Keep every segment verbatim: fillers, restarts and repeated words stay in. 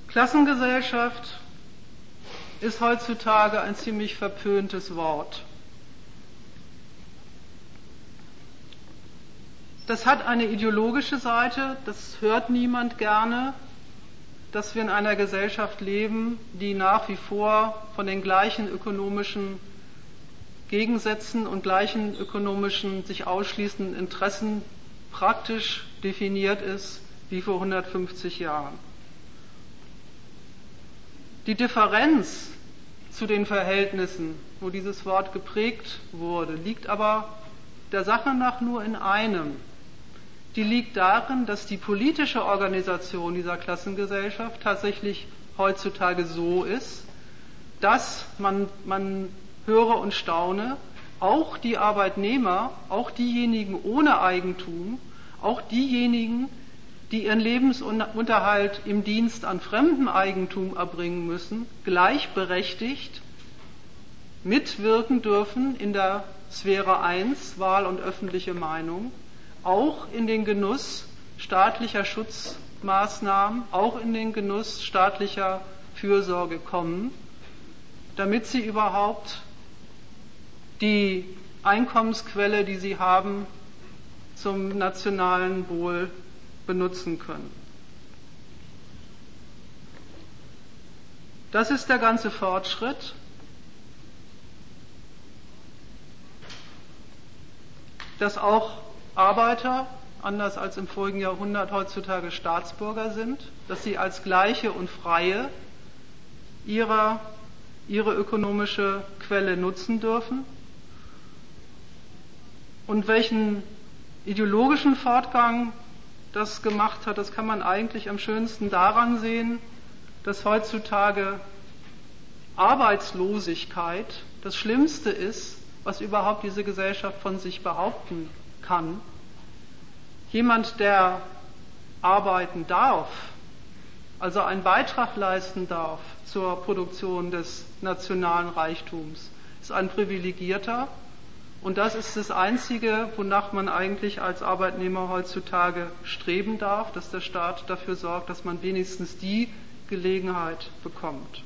Klassengesellschaft ist heutzutage ein ziemlich verpöntes Wort. Das hat eine ideologische Seite, das hört niemand gerne, dass wir in einer Gesellschaft leben, die nach wie vor von den gleichen ökonomischen Gegensätzen und gleichen ökonomischen, sich ausschließenden Interessen praktisch definiert ist wie vor hundertfünfzig Jahren. Die Differenz zu den Verhältnissen, wo dieses Wort geprägt wurde, liegt aber der Sache nach nur in einem. Die liegt darin, dass die politische Organisation dieser Klassengesellschaft tatsächlich heutzutage so ist, dass man, man höre und staune, auch die Arbeitnehmer, auch diejenigen ohne Eigentum, auch diejenigen, die ihren Lebensunterhalt im Dienst an fremdem Eigentum erbringen müssen, gleichberechtigt mitwirken dürfen in der Sphäre eins, Wahl und öffentliche Meinung, auch in den Genuss staatlicher Schutzmaßnahmen, auch in den Genuss staatlicher Fürsorge kommen, damit sie überhaupt die Einkommensquelle, die sie haben, zum nationalen Wohl benutzen können. Das ist der ganze Fortschritt. Dass auch Arbeiter, anders als im vorigen Jahrhundert, heutzutage Staatsbürger sind, dass sie als Gleiche und Freie ihre, ihre ökonomische Quelle nutzen dürfen. Und welchen ideologischen Fortgang das gemacht hat, das kann man eigentlich am schönsten daran sehen, dass heutzutage Arbeitslosigkeit das Schlimmste ist, was überhaupt diese Gesellschaft von sich behaupten kann. Jemand, der arbeiten darf, also einen Beitrag leisten darf zur Produktion des nationalen Reichtums, ist ein Privilegierter. Und das ist das Einzige, wonach man eigentlich als Arbeitnehmer heutzutage streben darf, dass der Staat dafür sorgt, dass man wenigstens die Gelegenheit bekommt.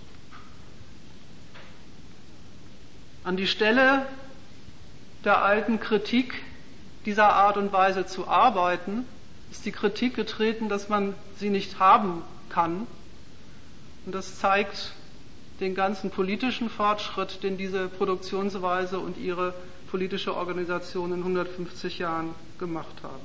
An die Stelle der alten Kritik dieser Art und Weise zu arbeiten, ist die Kritik getreten, dass man sie nicht haben kann. Und das zeigt den ganzen politischen Fortschritt, den diese Produktionsweise und ihre politische Organisation in hundertfünfzig Jahren gemacht haben.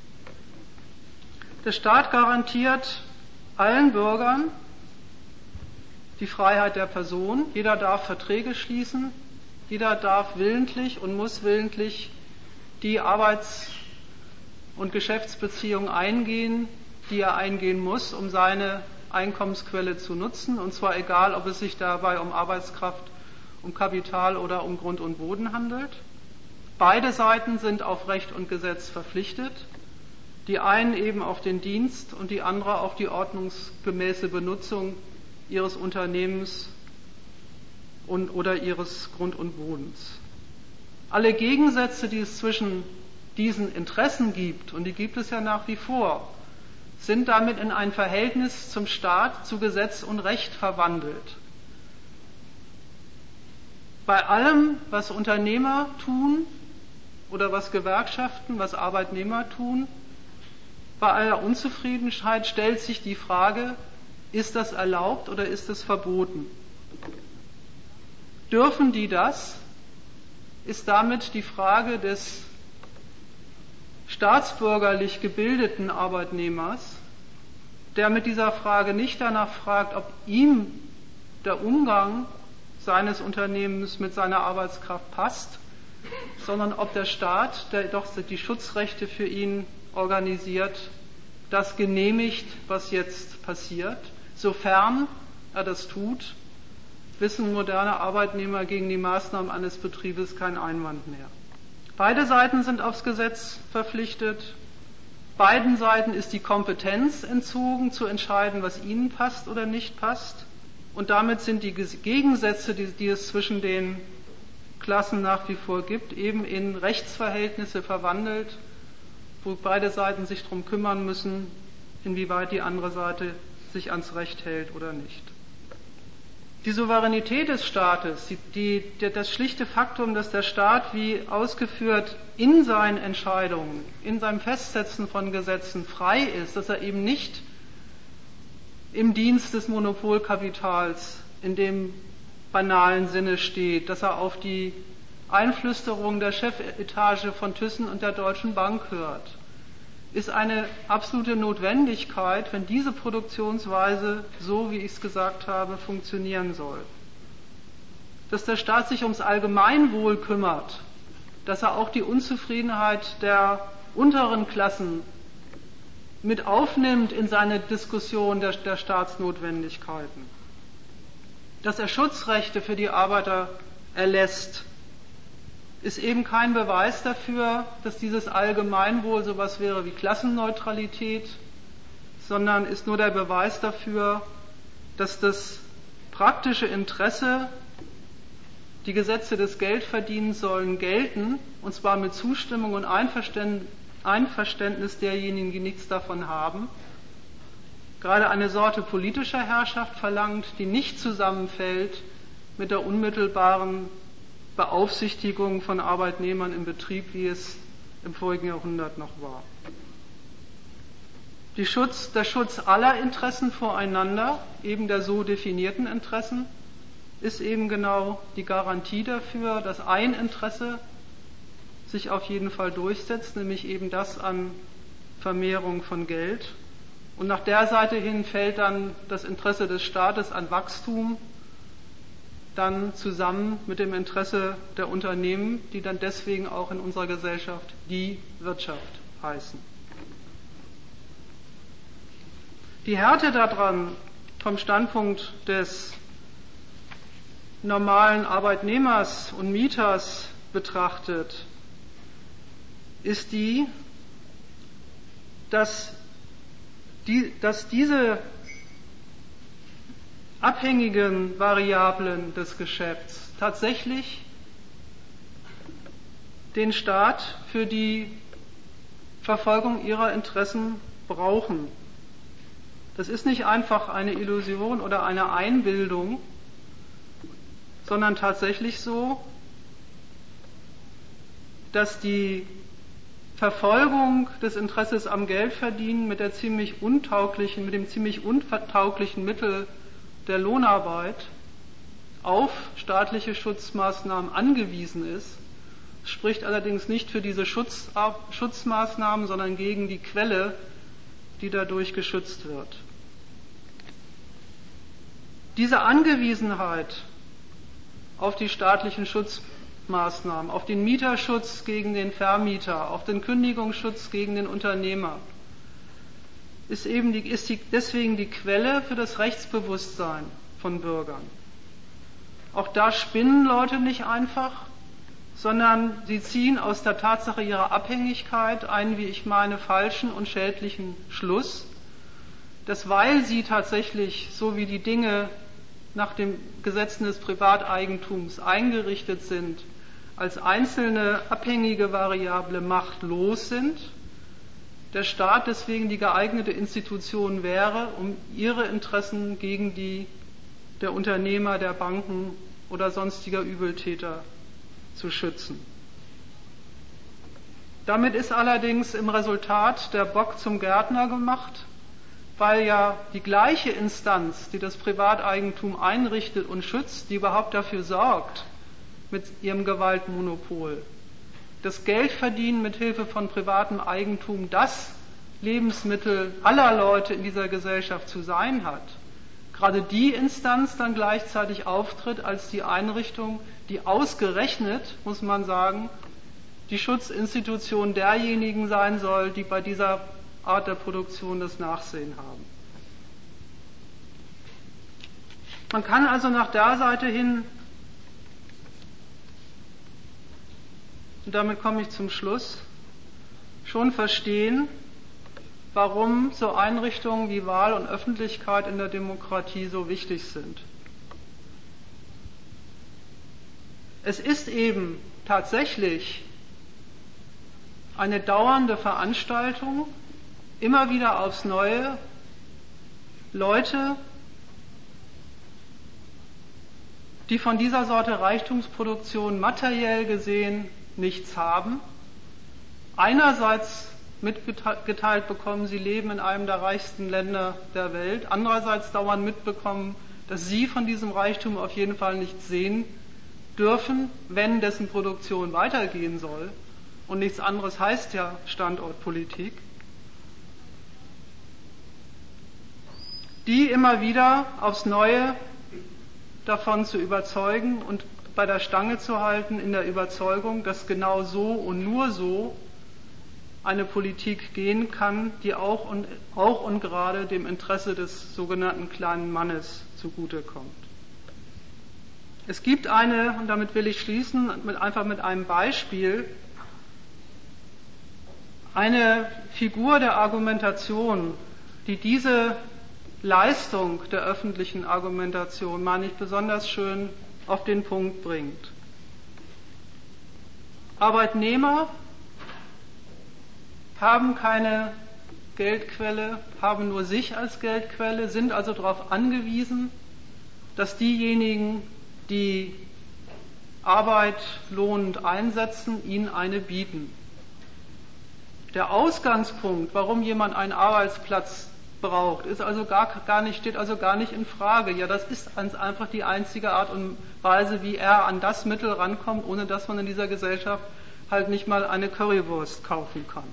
Der Staat garantiert allen Bürgern die Freiheit der Person. Jeder darf Verträge schließen, jeder darf willentlich und muss willentlich die Arbeits- und Geschäftsbeziehungen eingehen, die er eingehen muss, um seine Einkommensquelle zu nutzen, und zwar egal, ob es sich dabei um Arbeitskraft, um Kapital oder um Grund und Boden handelt. Beide Seiten sind auf Recht und Gesetz verpflichtet, die einen eben auf den Dienst und die andere auf die ordnungsgemäße Benutzung ihres Unternehmens und oder ihres Grund und Bodens. Alle Gegensätze, die es zwischen diesen Interessen gibt, und die gibt es ja nach wie vor, sind damit in ein Verhältnis zum Staat, zu Gesetz und Recht verwandelt. Bei allem, was Unternehmer tun oder was Gewerkschaften, was Arbeitnehmer tun, bei aller Unzufriedenheit stellt sich die Frage, ist das erlaubt oder ist es verboten? Dürfen die das? Ist damit die Frage des staatsbürgerlich gebildeten Arbeitnehmers, der mit dieser Frage nicht danach fragt, ob ihm der Umgang seines Unternehmens mit seiner Arbeitskraft passt, sondern ob der Staat, der doch die Schutzrechte für ihn organisiert, das genehmigt, was jetzt passiert. Sofern er das tut, wissen moderne Arbeitnehmer gegen die Maßnahmen eines Betriebes keinen Einwand mehr. Beide Seiten sind aufs Gesetz verpflichtet. Beiden Seiten ist die Kompetenz entzogen, zu entscheiden, was ihnen passt oder nicht passt. Und damit sind die Gegensätze, die, die es zwischen den Klassen nach wie vor gibt, eben in Rechtsverhältnisse verwandelt, wo beide Seiten sich darum kümmern müssen, inwieweit die andere Seite sich ans Recht hält oder nicht. Die Souveränität des Staates, die, die, das schlichte Faktum, dass der Staat, wie ausgeführt, in seinen Entscheidungen, in seinem Festsetzen von Gesetzen frei ist, dass er eben nicht im Dienst des Monopolkapitals in dem banalen Sinne steht, dass er auf die Einflüsterung der Chefetage von Thyssen und der Deutschen Bank hört, ist eine absolute Notwendigkeit, wenn diese Produktionsweise, so wie ich es gesagt habe, funktionieren soll. Dass der Staat sich ums Allgemeinwohl kümmert, dass er auch die Unzufriedenheit der unteren Klassen mit aufnimmt in seine Diskussion der, der Staatsnotwendigkeiten, dass er Schutzrechte für die Arbeiter erlässt, ist eben kein Beweis dafür, dass dieses Allgemeinwohl sowas wäre wie Klassenneutralität, sondern ist nur der Beweis dafür, dass das praktische Interesse, die Gesetze des Geldverdienens sollen gelten, und zwar mit Zustimmung und Einverständnis derjenigen, die nichts davon haben, gerade eine Sorte politischer Herrschaft verlangt, die nicht zusammenfällt mit der unmittelbaren Beaufsichtigung von Arbeitnehmern im Betrieb, wie es im vorigen Jahrhundert noch war. Die Schutz, der Schutz aller Interessen voreinander, eben der so definierten Interessen, ist eben genau die Garantie dafür, dass ein Interesse sich auf jeden Fall durchsetzt, nämlich eben das an Vermehrung von Geld. Und nach der Seite hin fällt dann das Interesse des Staates an Wachstum dann zusammen mit dem Interesse der Unternehmen, die dann deswegen auch in unserer Gesellschaft die Wirtschaft heißen. Die Härte daran vom Standpunkt des normalen Arbeitnehmers und Mieters betrachtet, ist die, dass, die, dass diese abhängigen Variablen des Geschäfts tatsächlich den Staat für die Verfolgung ihrer Interessen brauchen. Das ist nicht einfach eine Illusion oder eine Einbildung, sondern tatsächlich so, dass die Verfolgung des Interesses am Geldverdienen mit der ziemlich untauglichen, mit dem ziemlich untauglichen Mittel der Lohnarbeit auf staatliche Schutzmaßnahmen angewiesen ist, spricht allerdings nicht für diese Schutz, Schutzmaßnahmen, sondern gegen die Quelle, die dadurch geschützt wird. Diese Angewiesenheit auf die staatlichen Schutzmaßnahmen, auf den Mieterschutz gegen den Vermieter, auf den Kündigungsschutz gegen den Unternehmer, ist eben die, ist die, deswegen die Quelle für das Rechtsbewusstsein von Bürgern. Auch da spinnen Leute nicht einfach, sondern sie ziehen aus der Tatsache ihrer Abhängigkeit einen, wie ich meine, falschen und schädlichen Schluss, dass weil sie tatsächlich, so wie die Dinge nach den Gesetzen des Privateigentums eingerichtet sind, als einzelne abhängige Variable machtlos sind, der Staat deswegen die geeignete Institution wäre, um ihre Interessen gegen die der Unternehmer, der Banken oder sonstiger Übeltäter zu schützen. Damit ist allerdings im Resultat der Bock zum Gärtner gemacht, weil ja die gleiche Instanz, die das Privateigentum einrichtet und schützt, die überhaupt dafür sorgt, mit ihrem Gewaltmonopol, das Geldverdienen mit Hilfe von privatem Eigentum das Lebensmittel aller Leute in dieser Gesellschaft zu sein hat, gerade die Instanz dann gleichzeitig auftritt als die Einrichtung, die ausgerechnet, muss man sagen, die Schutzinstitution derjenigen sein soll, die bei dieser Art der Produktion das Nachsehen haben. Man kann also nach der Seite hin, und damit komme ich zum Schluss, schon verstehen, warum so Einrichtungen wie Wahl und Öffentlichkeit in der Demokratie so wichtig sind. Es ist eben tatsächlich eine dauernde Veranstaltung, immer wieder aufs Neue Leute, die von dieser Sorte Reichtumsproduktion materiell gesehen nichts haben, einerseits mitgeteilt bekommen, sie leben in einem der reichsten Länder der Welt, andererseits dauernd mitbekommen, dass sie von diesem Reichtum auf jeden Fall nichts sehen dürfen, wenn dessen Produktion weitergehen soll. Und nichts anderes heißt ja Standortpolitik. Die immer wieder aufs Neue davon zu überzeugen und bei der Stange zu halten in der Überzeugung, dass genau so und nur so eine Politik gehen kann, die auch und, auch und gerade dem Interesse des sogenannten kleinen Mannes zugutekommt. Es gibt eine, und damit will ich schließen, mit, einfach mit einem Beispiel, eine Figur der Argumentation, die diese Leistung der öffentlichen Argumentation, meine ich, besonders schön auf den Punkt bringt. Arbeitnehmer haben keine Geldquelle, haben nur sich als Geldquelle, sind also darauf angewiesen, dass diejenigen, die Arbeit lohnend einsetzen, ihnen eine bieten. Der Ausgangspunkt, warum jemand einen Arbeitsplatz braucht, ist also gar, gar nicht, steht also gar nicht in Frage. Ja, das ist einfach die einzige Art und Weise, wie er an das Mittel rankommt, ohne dass man in dieser Gesellschaft halt nicht mal eine Currywurst kaufen kann.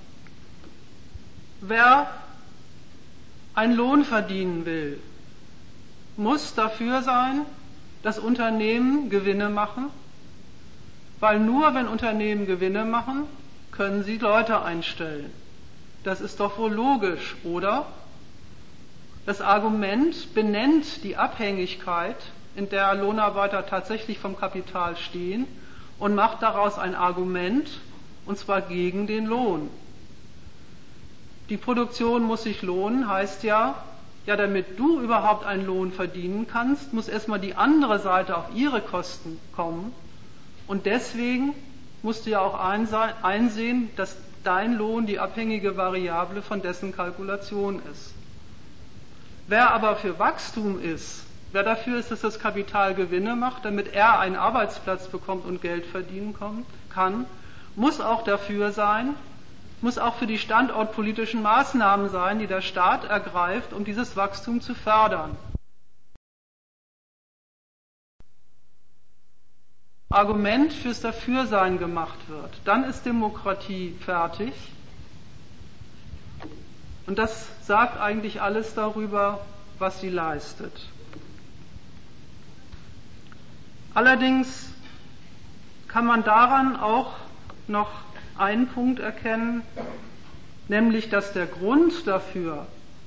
Wer einen Lohn verdienen will, muss dafür sein, dass Unternehmen Gewinne machen, weil nur wenn Unternehmen Gewinne machen, können sie Leute einstellen. Das ist doch wohl logisch, oder? Das Argument benennt die Abhängigkeit, in der Lohnarbeiter tatsächlich vom Kapital stehen, und macht daraus ein Argument, und zwar gegen den Lohn. Die Produktion muss sich lohnen, heißt ja, ja, damit du überhaupt einen Lohn verdienen kannst, muss erstmal die andere Seite auf ihre Kosten kommen. Und deswegen musst du ja auch einsehen, dass dein Lohn die abhängige Variable von dessen Kalkulation ist. Wer aber für Wachstum ist, wer dafür ist, dass das Kapital Gewinne macht, damit er einen Arbeitsplatz bekommt und Geld verdienen kann, muss auch dafür sein, muss auch für die standortpolitischen Maßnahmen sein, die der Staat ergreift, um dieses Wachstum zu fördern. Argument fürs Dafürsein gemacht wird, dann ist Demokratie fertig. Und das sagt eigentlich alles darüber, was sie leistet. Allerdings kann man daran auch noch einen Punkt erkennen, nämlich dass der Grund dafür,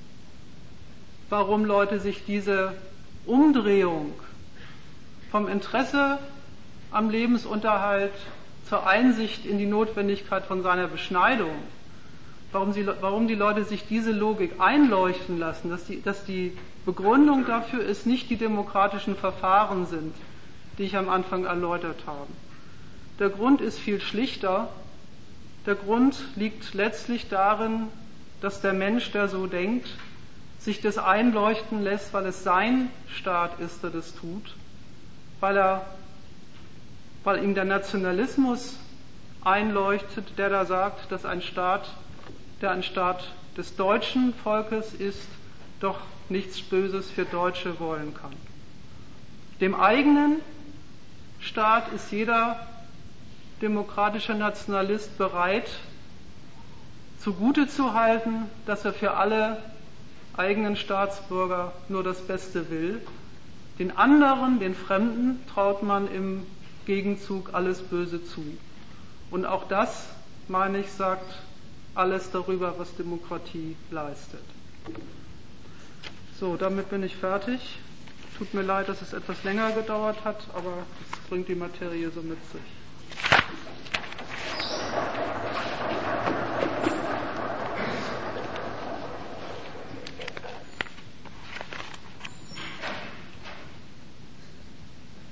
warum Leute sich diese Umdrehung vom Interesse am Lebensunterhalt zur Einsicht in die Notwendigkeit von seiner Beschneidung, warum, sie, warum die Leute sich diese Logik einleuchten lassen, dass die, dass die Begründung dafür ist, nicht die demokratischen Verfahren sind, die ich am Anfang erläutert habe. Der Grund ist viel schlichter. Der Grund liegt letztlich darin, dass der Mensch, der so denkt, sich das einleuchten lässt, weil es sein Staat ist, der das tut, weil er, weil ihm der Nationalismus einleuchtet, der da sagt, dass ein Staat, der ein Staat des deutschen Volkes ist, doch nichts Böses für Deutsche wollen kann. Dem eigenen Staat ist jeder demokratische Nationalist bereit, zugute zu halten, dass er für alle eigenen Staatsbürger nur das Beste will. Den anderen, den Fremden, traut man im Gegenzug alles Böse zu. Und auch das, meine ich, sagt alles darüber, was Demokratie leistet. So, damit bin ich fertig. Tut mir leid, dass es etwas länger gedauert hat, aber es bringt die Materie so mit sich.